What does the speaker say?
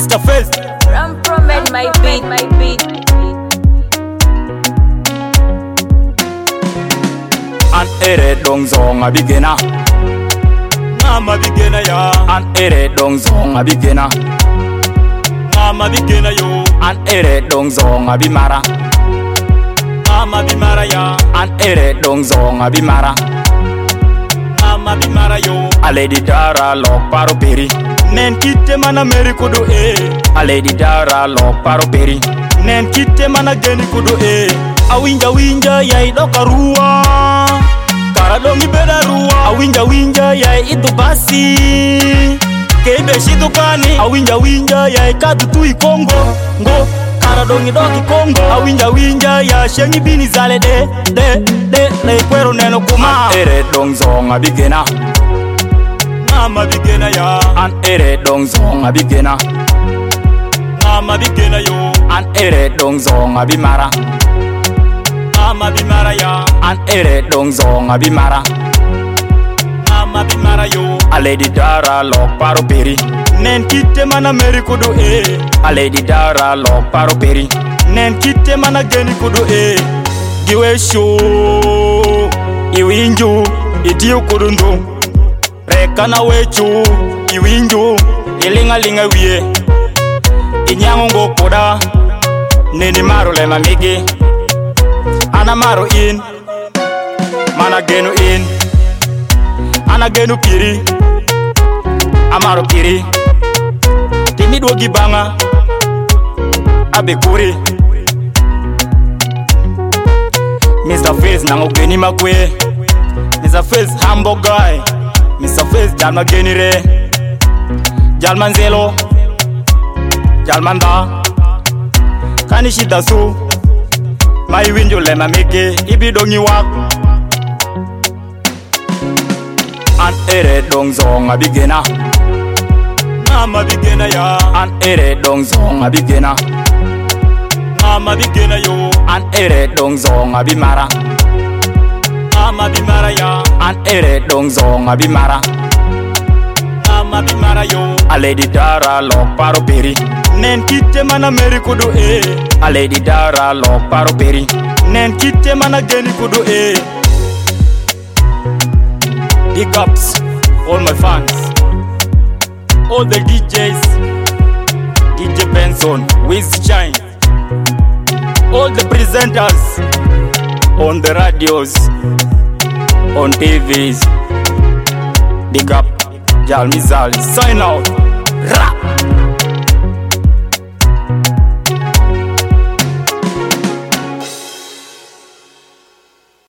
Mr. Fez From made my beat. An ere dong zong a beginner. I'm a beginner, ya. An ere dong zong a beginner. I'm a beginner, yo. An ere dong zong a bimara. I'm a bimara, ya. An ere dong zong a bimara. I'm a bimara, yo. A lady dara lok paro peri. Nen kite mana meri kudu A lady dara lok paro peri. Nen kite mana geni kudu A winja yai doka ruwa. Karadongi beda ruwa. A winja yai itu basi. Kebe shitu kani. A winja yai katu tui Kongo. Ngo karadongi doki Kongo. A winja ya shengi bini zale de kwero neno kuma. An ere dong zong a beginner. I'm a beginner, ya. An ere dong zong a beginner. I'm a beginner, yo. An ere dong zong a bimara. I'm a bimara, ya. An ere dong zong a bimara. I'm a bimara, yo. A lady dara lok paro peri. Nen kite mana meri kudu A lady dara lok paro peri. Nen kite mana geni kudu Giwe show iwinju itiu kudundu. Rekana wechu iwinju ilinga wie. Inyango ngokoda neni maro le mamigi. Ana maro in mana genu in. Ana genu piri amaro piri. Timidwo gibanga abekuri. Mr. Fez nango geni makwe. Mr. Fez humble guy. Mr. Fez jalma genire. Jalman zelo. Jalmanda kanishida su. Mai winjo lema meke ibidongi wak. An ere dong zong a beginner. I'm a beginner, ya. An ere dong zong a beginner. I'm a beginner, yo. An ere dong zong a bimara. I'm a bimara, ya. An ere dong zong a bimara. I'm a bimara, yo. A lady dara lok paro peri. Nen kite mana meri kudu A lady dara lok paro peri. Nen kite mana geni kudu Big ups, all my fans, all the DJs, DJ Benson, Wiz Shine, all the presenters, on the radios, on TVs. Big up, Jal Mizali, sign out.